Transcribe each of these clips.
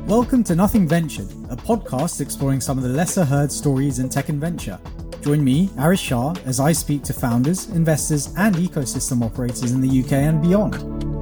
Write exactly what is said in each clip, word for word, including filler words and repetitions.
Welcome to Nothing Ventured, a podcast exploring some of the lesser heard stories in tech and venture. Join me, Arish Shah, as I speak to founders, investors, and ecosystem operators in the U K and beyond.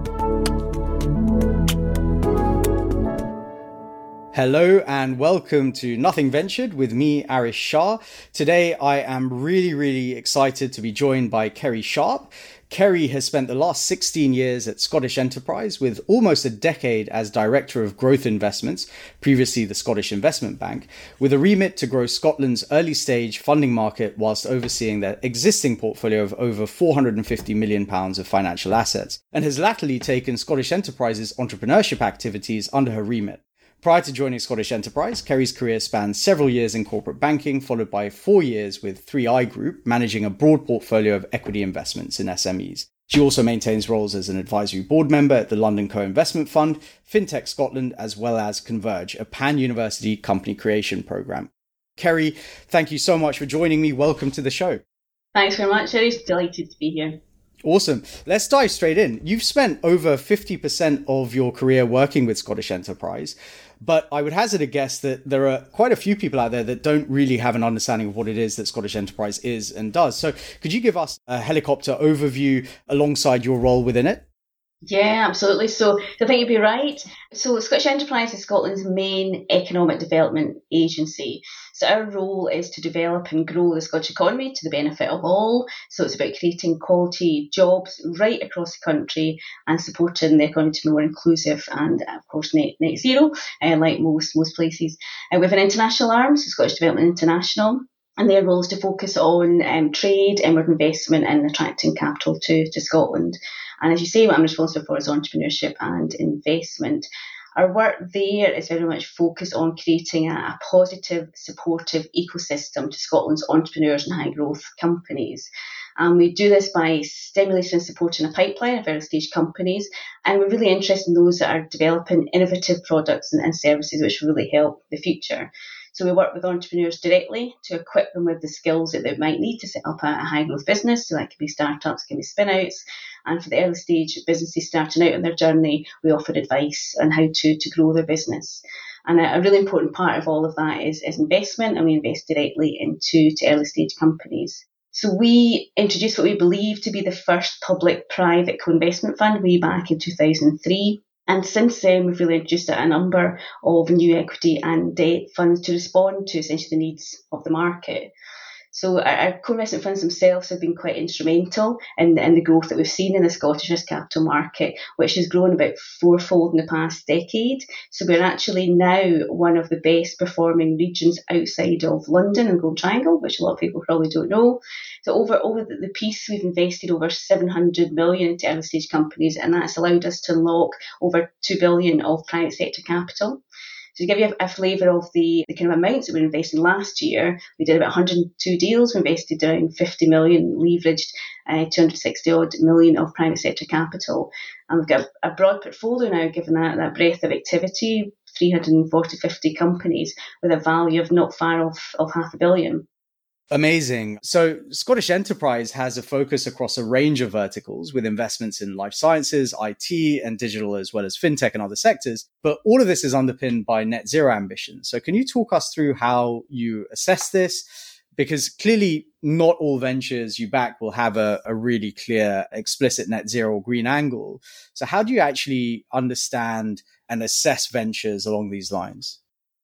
Hello and welcome to Nothing Ventured with me, Arish Shah. Today I am really, really excited to be joined by Kerry Sharp. Kerry has spent the last sixteen years at Scottish Enterprise with almost a decade as Director of Growth Investments, previously the Scottish Investment Bank, with a remit to grow Scotland's early stage funding market whilst overseeing their existing portfolio of over four hundred fifty million pounds of financial assets, and has latterly taken Scottish Enterprise's entrepreneurship activities under her remit. Prior to joining Scottish Enterprise, Kerry's career spans several years in corporate banking, followed by four years with three I Group, managing a broad portfolio of equity investments in S M Es. She also maintains roles as an advisory board member at the London Co-Investment Fund, FinTech Scotland, as well as Converge, a pan-university company creation programme. Kerry, thank you so much for joining me. Welcome to the show. Thanks very much. I'm delighted to be here. Awesome. Let's dive straight in. You've spent over fifty percent of your career working with Scottish Enterprise, but I would hazard a guess that there are quite a few people out there that don't really have an understanding of what it is that Scottish Enterprise is and does. So could you give us a helicopter overview alongside your role within it? Yeah, absolutely. So I think you'd be right. So Scottish Enterprise is Scotland's main economic development agency. So our role is to develop and grow the Scottish economy to the benefit of all. So it's about creating quality jobs right across the country and supporting the economy to be more inclusive and, of course, net, net zero, uh, like most, most places. Uh, we have an international arm, so Scottish Development International. And their role is to focus on um, trade, inward investment and attracting capital to, to Scotland. And as you say, what I'm responsible for is entrepreneurship and investment. Our work there is very much focused on creating a, a positive, supportive ecosystem to Scotland's entrepreneurs and high growth companies. And we do this by stimulating and supporting a pipeline of early stage companies. And we're really interested in those that are developing innovative products and, and services which will really help the future. So we work with entrepreneurs directly to equip them with the skills that they might need to set up a, a high growth business. So that can be startups, can be spin outs. And for the early stage businesses starting out on their journey, we offer advice on how to, to grow their business. And a, a really important part of all of that is, is investment, and we invest directly into to early stage companies. So we introduced what we believe to be the first public-private co-investment fund way back in two thousand three. And since then, we've really introduced a number of new equity and debt funds to respond to essentially the needs of the market. So our, our co-investment funds themselves have been quite instrumental in, in the growth that we've seen in the Scottish risk capital market, which has grown about fourfold in the past decade. So we're actually now one of the best performing regions outside of London and Gold Triangle, which a lot of people probably don't know. So over, over the, the piece, we've invested over seven hundred million into early stage companies, and that's allowed us to unlock over two billion of private sector capital. So to give you a, a flavour of the, the kind of amounts that we were investing last year, we did about one hundred two deals. We invested around fifty million, leveraged uh, two hundred sixty odd million of private sector capital. And we've got a broad portfolio now, given that, that breadth of activity, three hundred forty, fifty companies with a value of not far off of half a billion. Amazing. So Scottish Enterprise has a focus across a range of verticals with investments in life sciences, I T and digital, as well as fintech and other sectors. But all of this is underpinned by net zero ambitions. So can you talk us through how you assess this? Because clearly not all ventures you back will have a, a really clear, explicit net zero or green angle. So how do you actually understand and assess ventures along these lines?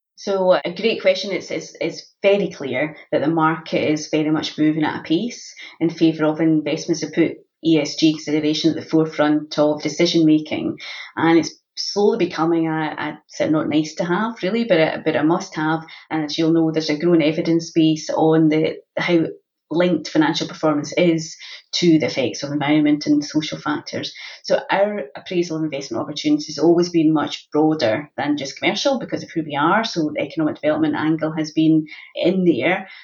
So a great question. It's, it's, it's very clear that the market is very much moving at a pace in favour of investments that put E S G consideration at the forefront of decision making. And it's slowly becoming a, a not nice to have really, but a, but a must have. And as you'll know, there's a growing evidence base on the how linked financial performance is to the effects of environment and social factors. So our appraisal of investment opportunities has always been much broader than just commercial because of who we are. So the economic development angle has been in there.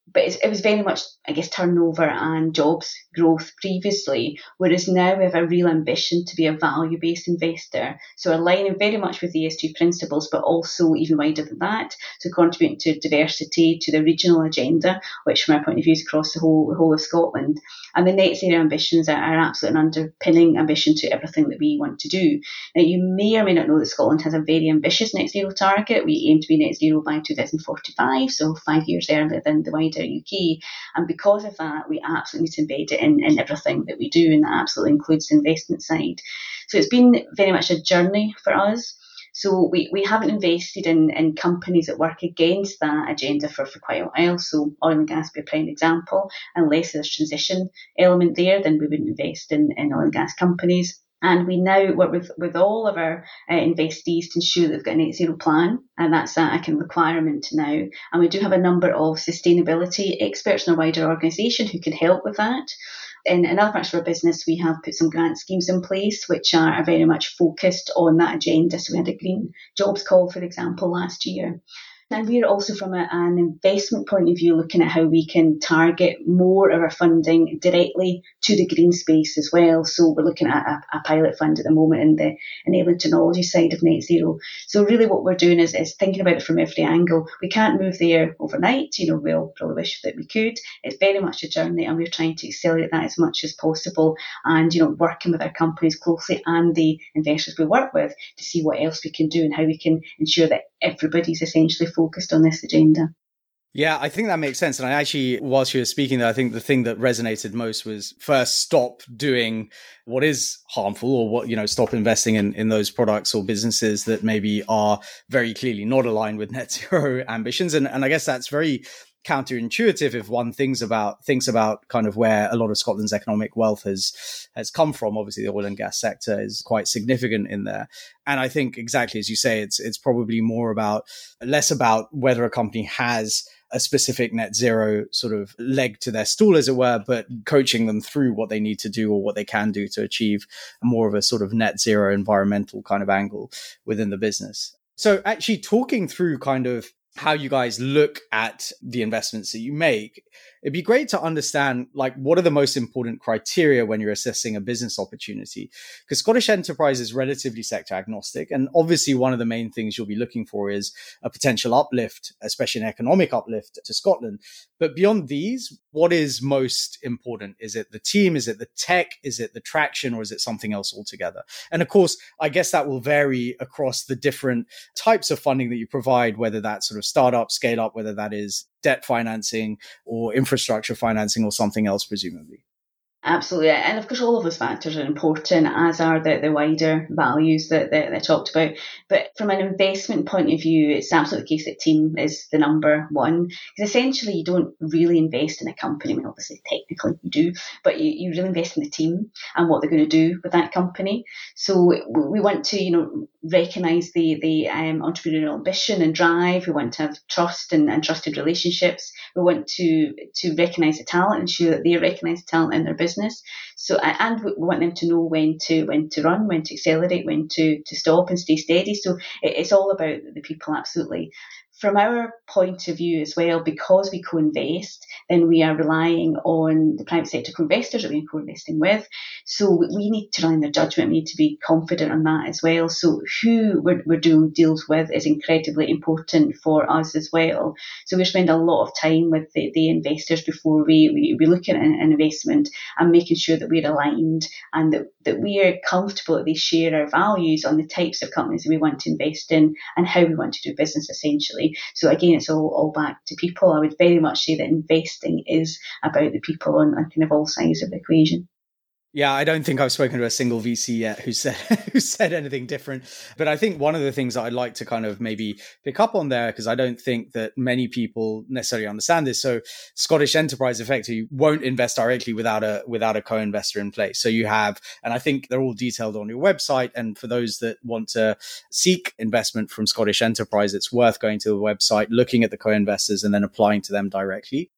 but it's, it was very much, I guess, turnover and jobs growth previously, whereas now we have a real ambition to be a value-based investor. So aligning very much with the E S G principles, but also even wider than that, to contribute to diversity, to the regional agenda, which from our point of view is across the whole, the whole of Scotland. And the net zero ambitions are, are absolutely an underpinning ambition to everything that we want to do. Now, you may or may not know that Scotland has a very ambitious net zero target. We aim to be net zero by two thousand forty-five, so five years earlier than the wider U K. And because of that, we absolutely need to embed it in, in everything that we do, and that absolutely includes the investment side. So it's been very much a journey for us. So we, we haven't invested in, in companies that work against that agenda for, for quite a while. So oil and gas would be a prime example. Unless there's a transition element there, then we wouldn't invest in, in oil and gas companies. And we now work with, with all of our uh, investees to ensure that they've got a net zero plan, and that's a kind of requirement now. And we do have a number of sustainability experts in our wider organisation who can help with that. In, in other parts of our business, we have put some grant schemes in place which are, are very much focused on that agenda. So we had a green jobs call, for example, last year. And we're also, from a, an investment point of view, looking at how we can target more of our funding directly to the green space as well. So we're looking at a, a pilot fund at the moment in the enabling technology side of net zero. So really what we're doing is, is thinking about it from every angle. We can't move there overnight. You know, we'll probably wish that we could. It's very much a journey, and we're trying to accelerate that as much as possible. And, you know, working with our companies closely and the investors we work with to see what else we can do and how we can ensure that everybody's essentially focused on this agenda. Yeah, I think that makes sense. And I actually, whilst you were speaking there, I think the thing that resonated most was first, stop doing what is harmful, or what, you know, stop investing in, in those products or businesses that maybe are very clearly not aligned with net zero ambitions. And, and I guess that's very counterintuitive if one thinks about thinks about kind of where a lot of Scotland's economic wealth has has come from. Obviously, the oil and gas sector is quite significant in there. And I think exactly as you say, it's it's probably more about less about whether a company has a specific net zero sort of leg to their stool, as it were, but coaching them through what they need to do or what they can do to achieve more of a sort of net zero environmental kind of angle within the business. So actually talking through kind of how you guys look at the investments that you make, it'd be great to understand, like, what are the most important criteria when you're assessing a business opportunity? Because Scottish Enterprise is relatively sector agnostic. And obviously one of the main things you'll be looking for is a potential uplift, especially an economic uplift to Scotland. But beyond these, what is most important? Is it the team? Is it the tech? Is it the traction? Or is it something else altogether? And of course, I guess that will vary across the different types of funding that you provide, whether that's sort of startup, scale up, whether that is debt financing or infrastructure financing or something else, presumably. Absolutely. And of course, all of those factors are important, as are the, the wider values that, that, that I talked about. But from an investment point of view, it's absolutely the case that team is the number one. Because essentially, you don't really invest in a company. I mean, obviously, technically you do, but you, you really invest in the team and what they're going to do with that company. So we want to, you know, recognise the, the um, entrepreneurial ambition and drive. We want to have trust and, and trusted relationships. We want to, to recognise the talent, ensure that they recognise the talent in their business. So, and we want them to know when to when to run, when to accelerate, when to to stop and stay steady. So it's all about the people, absolutely. From our point of view as well, because we co-invest, then we are relying on the private sector co-investors that we're co-investing with. So we need to rely on their judgment. We need to be confident on that as well. So who we're, we're doing deals with is incredibly important for us as well. So we spend a lot of time with the, the investors before we, we, we look at an, an investment, and making sure that we're aligned and that, that we are comfortable that they share our values on the types of companies that we want to invest in and how we want to do business, essentially. So again, it's all, all back to people. I would very much say that investing is about the people on, on kind of all sides of the equation. Yeah, I don't think I've spoken to a single V C yet who said who said anything different. But I think one of the things that I'd like to kind of maybe pick up on there, because I don't think that many people necessarily understand this. So Scottish Enterprise effectively won't invest directly without a without a co-investor in place. So you have, and I think they're all detailed on your website. And for those that want to seek investment from Scottish Enterprise, it's worth going to the website, looking at the co-investors and then applying to them directly.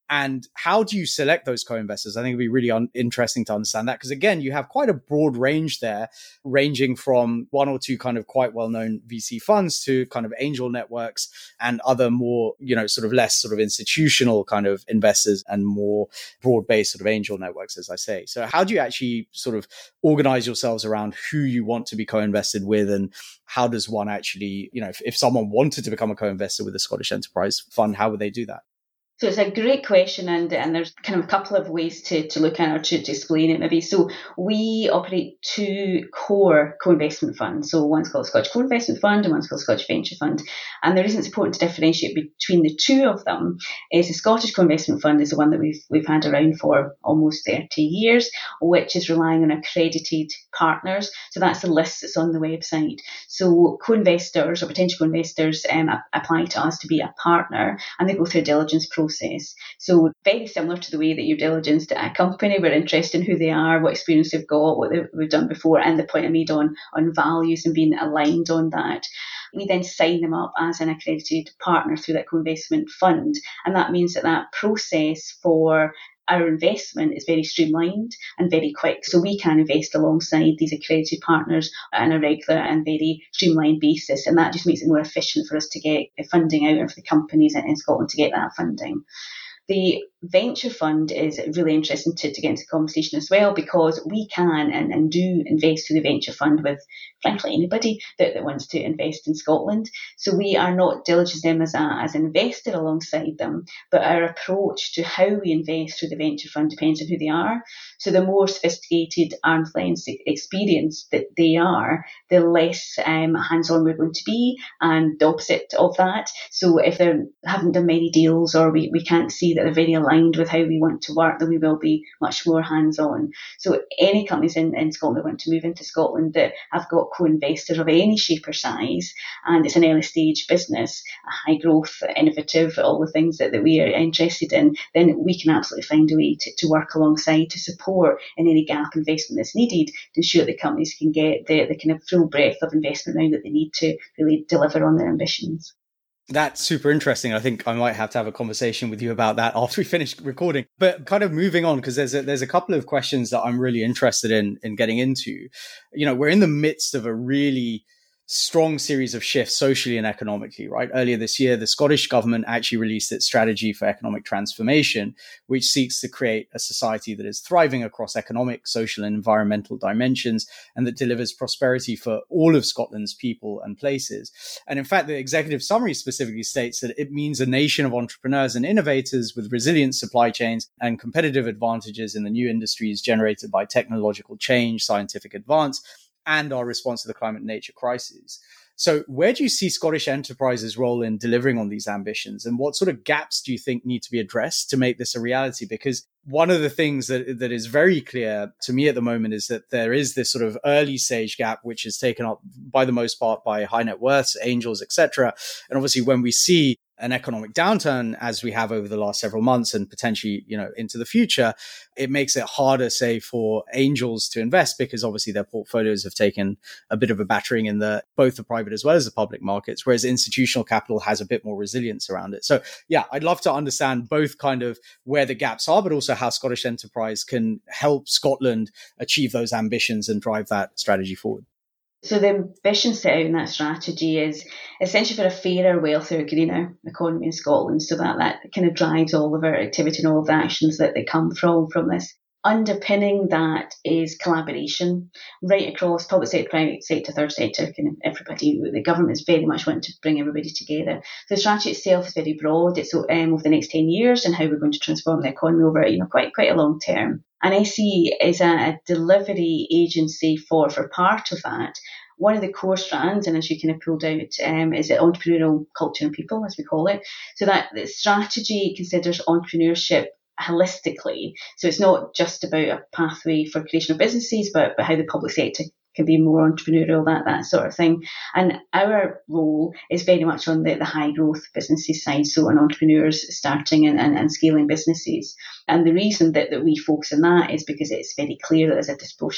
And how do you select those co-investors? I think it'd be really un- interesting to understand that, because again, you have quite a broad range there, ranging from one or two kind of quite well-known V C funds to kind of angel networks and other more, you know, sort of less sort of institutional kind of investors and more broad-based sort of angel networks, as I say. So how do you actually sort of organize yourselves around who you want to be co-invested with, and how does one actually, you know, if, if someone wanted to become a co-investor with the Scottish Enterprise Fund, how would they do that? So it's a great question, and, and there's kind of a couple of ways to, to look at it or to, to explain it maybe. So we operate two core co-investment funds. So one's called Scottish Co-Investment Fund and one's called Scottish Venture Fund. And the reason it's important to differentiate between the two of them is the Scottish Co-Investment Fund is the one that we've we've had around for almost thirty years, which is relying on accredited partners. So that's the list that's on the website. So co-investors or potential co-investors um, apply to us to be a partner, and they go through a diligence process. Process. So very similar to the way that you're diligenced at a company. We're interested in who they are, what experience they've got, what they've done before, and the point I made on, on values and being aligned on that. We then sign them up as an accredited partner through that co-investment fund. And that means that that process for our investment is very streamlined and very quick. So we can invest alongside these accredited partners on a regular and very streamlined basis. And that just makes it more efficient for us to get funding out and for the companies in Scotland to get that funding. The venture fund is really interesting to, to get into the conversation as well, because we can and, and do invest through the venture fund with, frankly, anybody that, that wants to invest in Scotland. So we are not diligencing them as, a, as an investor alongside them, but our approach to how we invest through the venture fund depends on who they are. So the more sophisticated arm's length experience that they are, the less um, hands-on we're going to be, and the opposite of that. So if they haven't done many deals, or we, we can't see that they're very aligned with how we want to work, then we will be much more hands-on. So any companies in, in Scotland that want to move into Scotland that have got co-investors of any shape or size, and it's an early stage business, a high growth, innovative, all the things that, that we are interested in, then we can absolutely find a way to, to work alongside to support in any gap investment that's needed to ensure that companies can get the, the kind of full breadth of investment round that they need to really deliver on their ambitions. That's super interesting. I think I might have to have a conversation with you about that after we finish recording. But kind of moving on, because there's a, there's a couple of questions that I'm really interested in in getting into. You know, we're in the midst of a really strong series of shifts socially and economically, right? Earlier this year, the Scottish government actually released its strategy for economic transformation, which seeks to create a society that is thriving across economic, social, and environmental dimensions, and that delivers prosperity for all of Scotland's people and places. And in fact, the executive summary specifically states that it means a nation of entrepreneurs and innovators with resilient supply chains and competitive advantages in the new industries generated by technological change, scientific advance, and our response to the climate and nature crises. So where do you see Scottish Enterprise's role in delivering on these ambitions? And what sort of gaps do you think need to be addressed to make this a reality? Because one of the things that, that is very clear to me at the moment is that there is this sort of early stage gap, which is taken up by the most part by high net worths, angels, et cetera. And obviously when we see an economic downturn as we have over the last several months and potentially, you know, into the future, it makes it harder, say, for angels to invest, because obviously their portfolios have taken a bit of a battering in the both the private as well as the public markets, whereas institutional capital has a bit more resilience around it. So yeah, I'd love to understand both kind of where the gaps are, but also how Scottish Enterprise can help Scotland achieve those ambitions and drive that strategy forward. So the ambition set out in that strategy is essentially for a fairer, wealthier, greener economy in Scotland, so that that kind of drives all of our activity and all of the actions that they come from from this. Underpinning that is collaboration right across public sector, private sector, third sector, kind of everybody. The government is very much wanting to bring everybody together. So the strategy itself is very broad. It's um, over the next ten years and how we're going to transform the economy over, you know, quite quite a long term. And S E is a, a delivery agency for, for part of that. One of the core strands, and as you kind of pulled out, um, is entrepreneurial culture and people, as we call it. So that the strategy considers entrepreneurship holistically. So it's not just about a pathway for creation of businesses, but, but how the public sector can be more entrepreneurial, that that sort of thing. And our role is very much on the, the high growth businesses side, so on entrepreneurs starting and, and, and scaling businesses. And the reason that, that we focus on that is because it's very clear that there's a disproportionate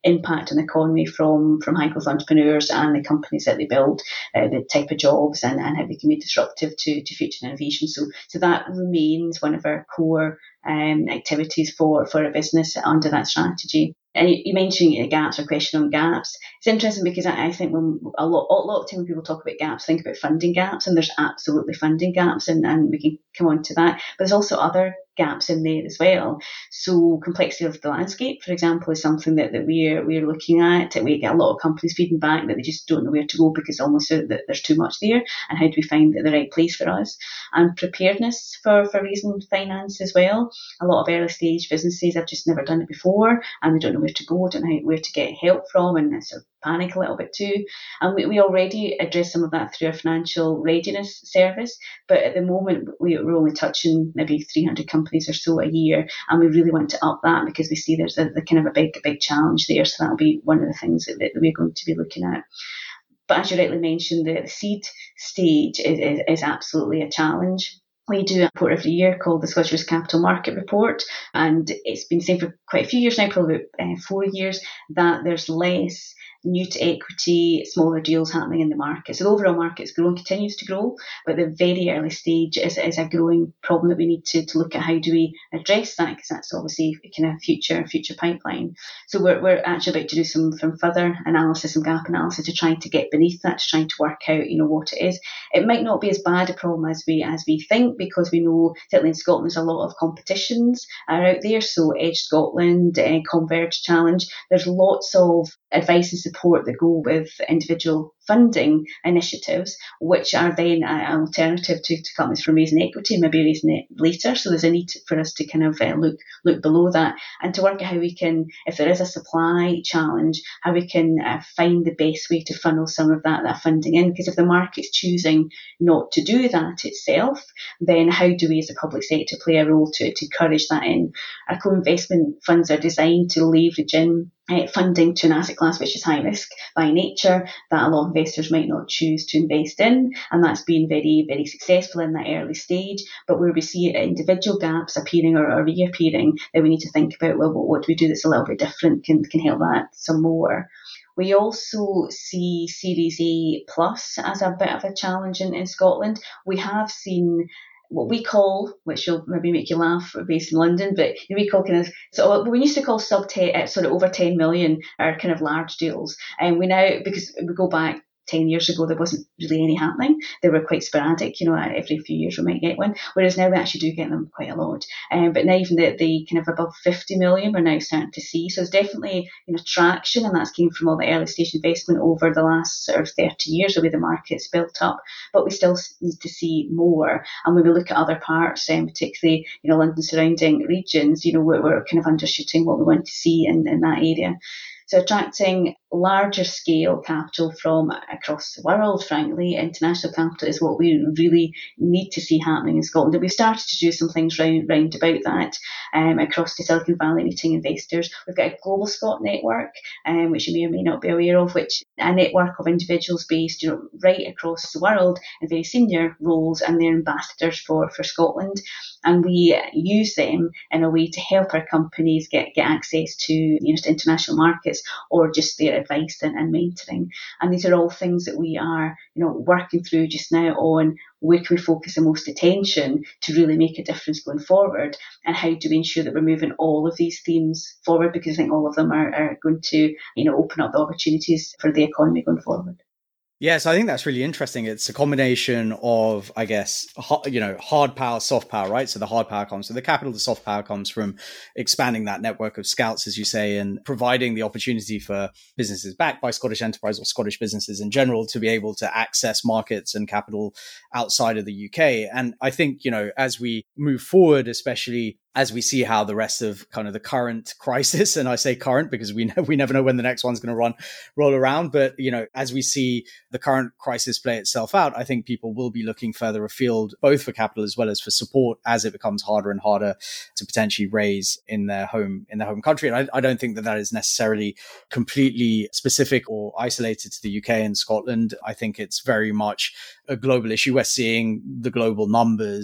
impact on the economy from, from high growth entrepreneurs and the companies that they build, uh, the type of jobs, and, and how we can be disruptive to, to future innovation. So, so that remains one of our core um, activities for, for a business under that strategy. And you mentioned gaps or question on gaps. It's interesting because I think when a lot, a lot of time when people talk about gaps, think about funding gaps, and there's absolutely funding gaps, and, and we can come on to that. But there's also other gaps in there as well. So complexity of the landscape, for example, is something that, that we're we're looking at. We get a lot of companies feeding back that they just don't know where to go because almost that there's too much there, and how do we find the right place for us? And preparedness for, for raising finance as well. A lot of early stage businesses have just never done it before, and they don't know where to go, don't know where to get help from, and sort of panic a little bit too. And we, we already address some of that through our financial readiness service, but at the moment we, we're only touching maybe three hundred companies or so a year, and we really want to up that because we see there's a, a kind of a big, a big challenge there. So that'll be one of the things that, that we're going to be looking at. But as you rightly mentioned, the, the seed stage is, is, is absolutely a challenge. We do a report every year called the Scottish Risk Capital Market Report, and it's been saying for quite a few years now, probably about uh, four years, that there's less new to equity, smaller deals happening in the market. So the overall market is growing, continues to grow, but the very early stage is, is a growing problem that we need to, to look at how do we address that, because that's obviously a kind of future future pipeline. So we're we're actually about to do some, some further analysis, some gap analysis to try to get beneath that, to try to work out, you know, what it is. It might not be as bad a problem as we as we think, because we know certainly in Scotland there's a lot of competitions are out there. So Edge Scotland, uh, Converge Challenge, there's lots of advice and support that go with individual funding initiatives, which are then an alternative to, to companies from raising equity, maybe raising it later. So there's a need for us to kind of uh, look look below that and to work out how we can, if there is a supply challenge, how we can uh, find the best way to funnel some of that, that funding in. Because if the market's choosing not to do that itself, then how do we as a public sector play a role to, to encourage that in? Our co-investment funds are designed to leverage in Uh, funding to an asset class which is high risk by nature, that a lot of investors might not choose to invest in, and that's been very, very successful in that early stage. But where we see individual gaps appearing or, or reappearing, then we need to think about, well, what, what do we do that's a little bit different, can, can help that some more. We also see Series A plus as a bit of a challenge in, in Scotland. We have seen what we call, which will maybe make you laugh, based in London, but we call kind of, so we used to call sub ten, sort of over ten million are kind of large deals. And we now, because we go back ten years ago, there wasn't really any happening. They were quite sporadic, you know, every few years we might get one, whereas now we actually do get them quite a lot. Um, but now even the, the kind of above fifty million, we're now starting to see. So it's definitely, you know, traction, and that's came from all the early stage investment over the last sort of thirty years, the way the market's built up. But we still need to see more. And when we look at other parts, um, particularly, you know, London surrounding regions, you know, we're, we're kind of undershooting what we want to see in, in that area. So attracting larger scale capital from across the world, frankly, international capital is what we really need to see happening in Scotland. And we've started to do some things round, round about that um, across the Silicon Valley, meeting investors. We've got a Global Scot network, um, which you may or may not be aware of, which a network of individuals based, you know, right across the world in very senior roles, and they're ambassadors for, for Scotland. And we use them in a way to help our companies get, get access to, you know, to international markets, or just their advice and, and mentoring. And these are all things that we are, you know, working through just now on where can we focus the most attention to really make a difference going forward, and how do we ensure that we're moving all of these themes forward, because I think all of them are, are going to, you know, open up the opportunities for the economy going forward. Yes, I think that's really interesting. It's a combination of, I guess, you know, hard power, soft power, right? So the hard power comes, so the capital, the soft power comes from expanding that network of scouts, as you say, and providing the opportunity for businesses backed by Scottish enterprise or Scottish businesses in general to be able to access markets and capital outside of the U K. And I think, you know, as we move forward, especially as we see how the rest of kind of the current crisis, and I say current because we know, we never know when the next one's going to run roll around, but you know, as we see the current crisis play itself out, I think people will be looking further afield, both for capital as well as for support, as it becomes harder and harder to potentially raise in their home in their home country. And I, I don't think that that is necessarily completely specific or isolated to the U K and Scotland. I think it's very much a global issue. We're seeing the global numbers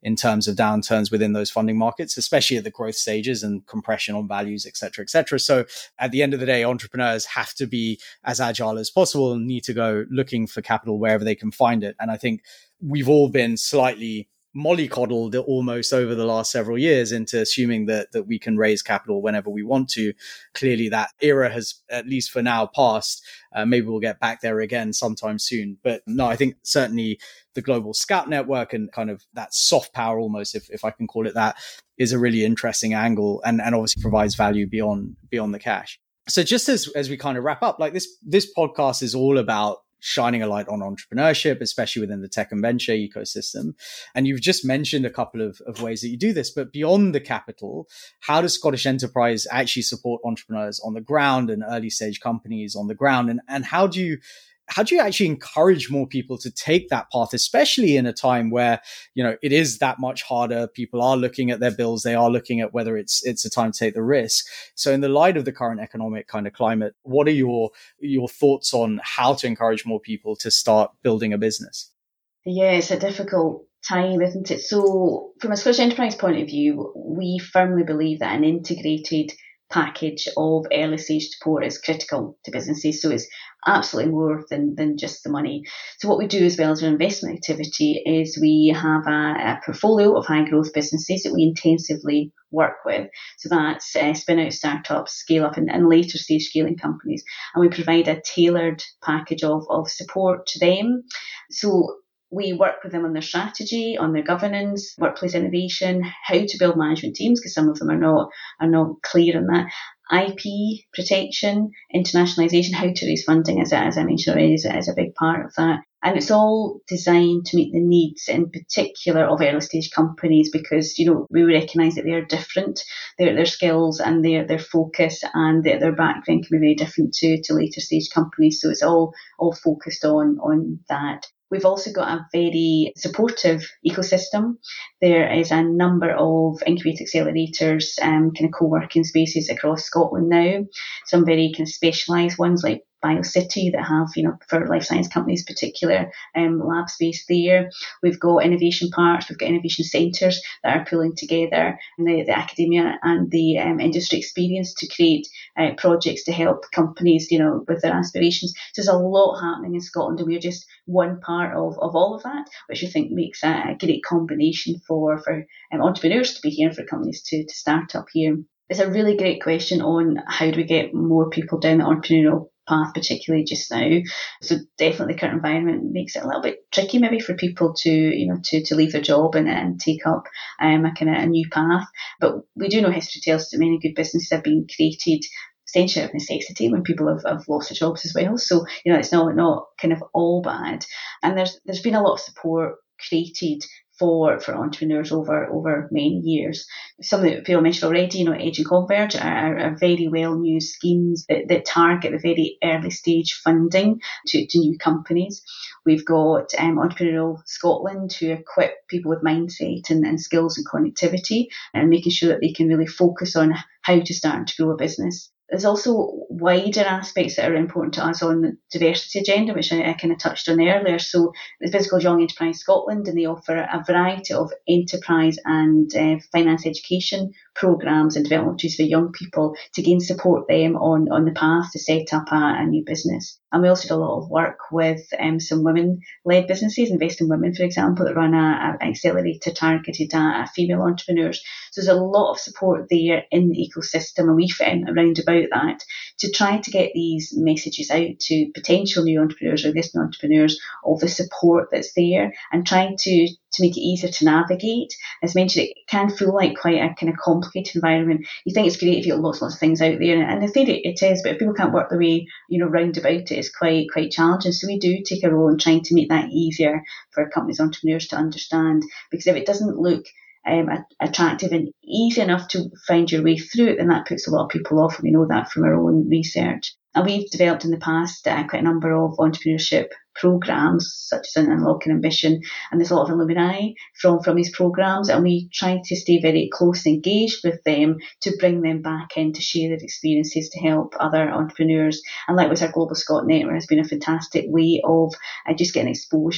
in terms of downturns within those funding markets, especially at the growth stages and compression on values, et cetera, et cetera. So at the end of the day, entrepreneurs have to be as agile as possible and need to go looking for capital wherever they can find it. And I think we've all been slightly mollycoddled almost over the last several years into assuming that that we can raise capital whenever we want to. Clearly that era has, at least for now, passed. Uh, maybe we'll get back there again sometime soon. But no, I think certainly the Global Scout Network and kind of that soft power almost, if, if I can call it that, is a really interesting angle and, and obviously provides value beyond beyond the cash. So just as as we kind of wrap up, like this this podcast is all about shining a light on entrepreneurship, especially within the tech and venture ecosystem. And you've just mentioned a couple of, of ways that you do this, but beyond the capital, how does Scottish Enterprise actually support entrepreneurs on the ground and early stage companies on the ground? And, and how do you how do you actually encourage more people to take that path, especially in a time where, you know, it is that much harder? People are looking at their bills. They are looking at whether it's it's a time to take the risk. So in the light of the current economic kind of climate, what are your your thoughts on how to encourage more people to start building a business? Yeah, it's a difficult time, isn't it? So from a Scottish Enterprise point of view, we firmly believe that an integrated package of early stage support is critical to businesses. So it's absolutely more than, than just the money. So what we do as well as our investment activity is we have a, a portfolio of high growth businesses that we intensively work with. So that's uh, spin out startups, scale up and, and later stage scaling companies. And we provide a tailored package of, of support to them. So we work with them on their strategy, on their governance, workplace innovation, how to build management teams, because some of them are not are not clear on that. I P protection, internationalisation, how to raise funding, as, as I mentioned already, is, is a big part of that. And it's all designed to meet the needs, in particular, of early stage companies, because, you know, we recognise that they are different. Their their skills and their their focus and their, their background can be very different to, to later stage companies. So it's all all focused on on that. We've also got a very supportive ecosystem. There is a number of incubator accelerators, um, kind of co-working spaces across Scotland now. Some very kind of specialised ones like BioCity that have, you know, for life science companies, particular um, lab space there. We've got innovation parks, we've got innovation centres that are pulling together the, the academia and the um, industry experience to create uh, projects to help companies, you know, with their aspirations. So there's a lot happening in Scotland, and we're just one part of, of all of that, which I think makes a, a great combination for, for um, entrepreneurs to be here, for companies to, to start up here. It's a really great question on how do we get more people down the entrepreneurial path, particularly just now. So definitely the current environment makes it a little bit tricky maybe for people to, you know, to, to leave their job and, and take up um, a kind of a new path. But we do know history tells us that many good businesses have been created essentially out of necessity when people have, have lost their jobs as well. So, you know, it's not not kind of all bad. And there's there's been a lot of support created for for entrepreneurs over over many years. Some that people mentioned already, you know, Edge and Converge are, are very well used schemes that, that target the very early stage funding to, to new companies. We've got um, Entrepreneurial Scotland to equip people with mindset and, and skills and connectivity and making sure that they can really focus on how to start to grow a business. There's also wider aspects that are important to us on the diversity agenda, which I, I kind of touched on earlier. So there's a business called Young Enterprise Scotland, and they offer a variety of enterprise and uh, finance education programmes and developments for young people to again support them on, on the path to set up a, a new business. And we also do a lot of work with um, some women-led businesses, Invest in Women, for example, that run an accelerator targeted at female entrepreneurs. So there's a lot of support there in the ecosystem, and we fit in around about that to try to get these messages out to potential new entrepreneurs or existing entrepreneurs of the support that's there, and trying to to make it easier to navigate. As mentioned, it can feel like quite a kind of complicated environment. You think it's great if you've got lots and lots of things out there, and in theory it is, but if people can't work their way, you know, round about it, it's quite quite challenging. So we do take a role in trying to make that easier for companies, entrepreneurs to understand, because if it doesn't look Um, attractive and easy enough to find your way through it, then that puts a lot of people off, and we know that from our own research. And we've developed in the past uh, quite a number of entrepreneurship programmes, such as Unlocking Ambition, and there's a lot of alumni from, from these programmes, and we try to stay very close and engaged with them to bring them back in to share their experiences to help other entrepreneurs. And likewise, our Global Scot Network has been a fantastic way of uh, just getting exposure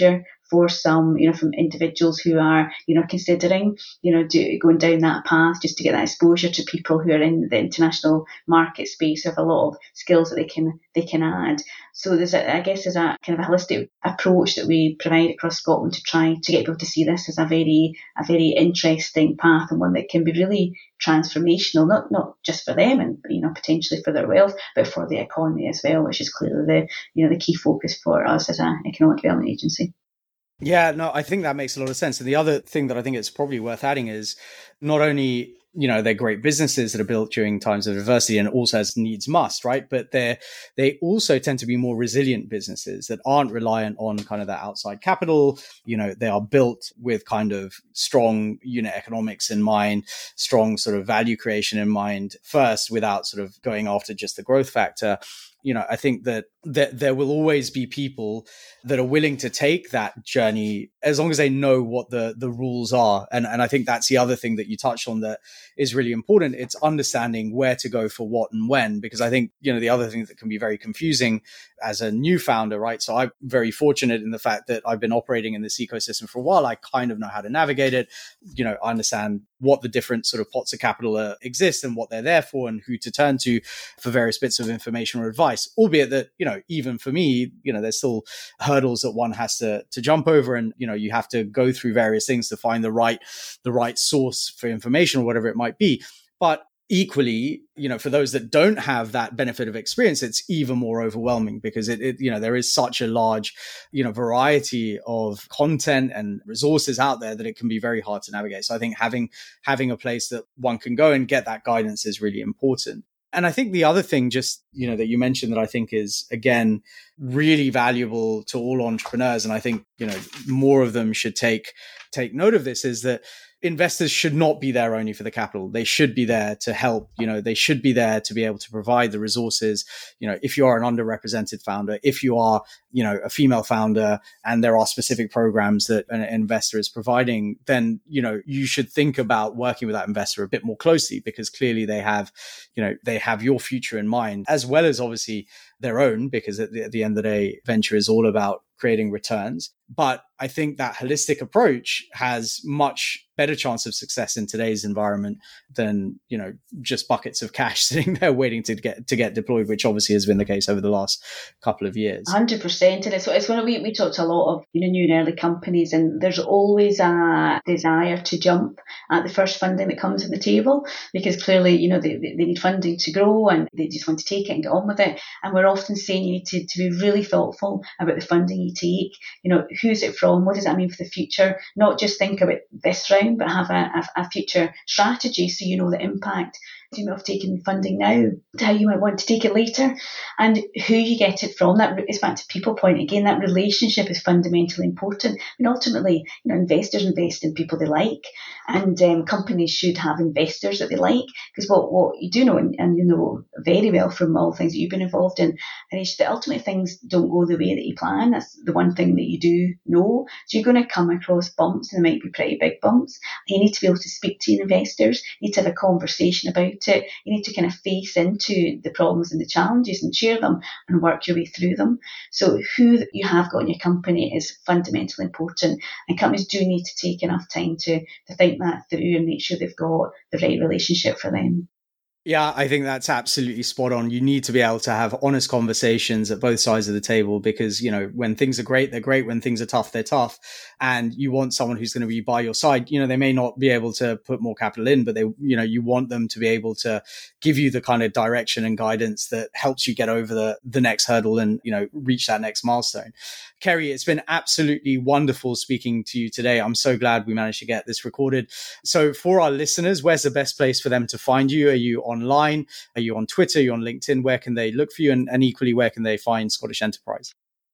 for some, you know, from individuals who are, you know, considering, you know, do, going down that path, just to get that exposure to people who are in the international market space, have a lot of skills that they can they can add. So there's, a, I guess, there's a kind of a holistic approach that we provide across Scotland to try to get people to see this as a very a very interesting path, and one that can be really transformational, not not just for them and, you know, potentially for their wealth, but for the economy as well, which is clearly the, you know, the key focus for us as an economic development agency. Yeah, no, I think that makes a lot of sense. And the other thing that I think it's probably worth adding is not only, you know, they're great businesses that are built during times of adversity and also as needs must, right? But they're, they also tend to be more resilient businesses that aren't reliant on kind of that outside capital. You know, they are built with kind of strong unit economics in mind, strong sort of value creation in mind first, without sort of going after just the growth factor. You know, I think that, that there will always be people that are willing to take that journey as long as they know what the, the rules are. And, and I think that's the other thing that you touched on that is really important. It's understanding where to go for what and when, because I think, you know, the other thing that can be very confusing as a new founder, right? So I'm very fortunate in the fact that I've been operating in this ecosystem for a while. I kind of know how to navigate it. You know, I understand what the different sort of pots of capital uh, exist and what they're there for and who to turn to for various bits of information or advice, albeit that, you know, even for me, you know, there's still hurdles that one has to, to jump over. And, you know, you have to go through various things to find the right, the right source for information or whatever it might be. But equally, you know, for those that don't have that benefit of experience, it's even more overwhelming because it, it, you know, there is such a large, you know, variety of content and resources out there that it can be very hard to navigate. So I think having, having a place that one can go and get that guidance is really important. And I think the other thing just, you know, that you mentioned that I think is, again, really valuable to all entrepreneurs, and I think, you know, more of them should take, take note of this, is that investors should not be there only for the capital. They should be there to help. You know, they should be there to be able to provide the resources. You know, if you are an underrepresented founder, if you are, you know, a female founder, and there are specific programs that an investor is providing, then, you know, you should think about working with that investor a bit more closely, because clearly they have, you know, they have your future in mind, as well as obviously their own, because at the, at the end of the day, venture is all about creating returns. But I think that holistic approach has much better chance of success in today's environment than, you know, just buckets of cash sitting there waiting to get to get deployed, which obviously has been the case over the last couple of years. one hundred percent. And it's, it's when we, we talk to a lot of, you know, new and early companies, and there's always a desire to jump at the first funding that comes on the table, because clearly, you know, they, they need funding to grow and they just want to take it and get on with it. And we're often saying you need to, to be really thoughtful about the funding you take. You know, who's it from? What does that mean for the future? Not just think about this round, but have a, a, a future strategy so you know the impact you might have taken funding now to how you might want to take it later, and who you get it from. That is back to people point again. That relationship is fundamentally important. And ultimately, you know, investors invest in people they like, and um, companies should have investors that they like, because what, what you do know, and, and you know very well from all the things that you've been involved in, is that ultimately things don't go the way that you plan. That's the one thing that you do know. So you're going to come across bumps, and they might be pretty big bumps. You need to be able to speak to your investors. You need to have a conversation about it. You need to kind of face into the problems and the challenges and share them and work your way through them. So who you have got in your company is fundamentally important, and companies do need to take enough time to, to think that through and make sure they've got the right relationship for them. Yeah, I think that's absolutely spot on. You need to be able to have honest conversations at both sides of the table, because, you know, when things are great, they're great. When things are tough, they're tough. And you want someone who's going to be by your side. You know, they may not be able to put more capital in, but they, you know, you want them to be able to give you the kind of direction and guidance that helps you get over the, the next hurdle and, you know, reach that next milestone. Kerry, it's been absolutely wonderful speaking to you today. I'm so glad we managed to get this recorded. So for our listeners, where's the best place for them to find you? Are you online? Are you on Twitter? Are you on LinkedIn? Where can they look for you? And, and equally, where can they find Scottish Enterprise?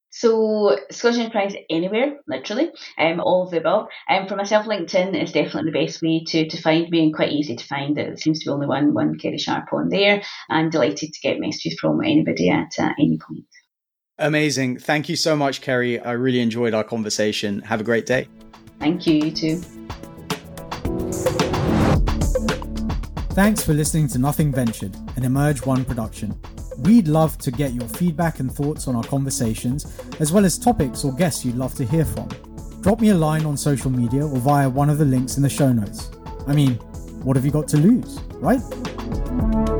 So Scottish Enterprise anywhere, literally, um, all of the above. Um, for myself, LinkedIn is definitely the best way to, to find me, and quite easy to find. It seems to be only one, one Kerry Sharp on there. I'm delighted to get messages from anybody at uh, any point. Amazing. Thank you so much, Kerry. I really enjoyed our conversation. Have a great day. Thank you, you too. Thanks for listening to Nothing Ventured, an Emerge One production. We'd love to get your feedback and thoughts on our conversations, as well as topics or guests you'd love to hear from. Drop me a line on social media or via one of the links in the show notes. I mean, what have you got to lose, right?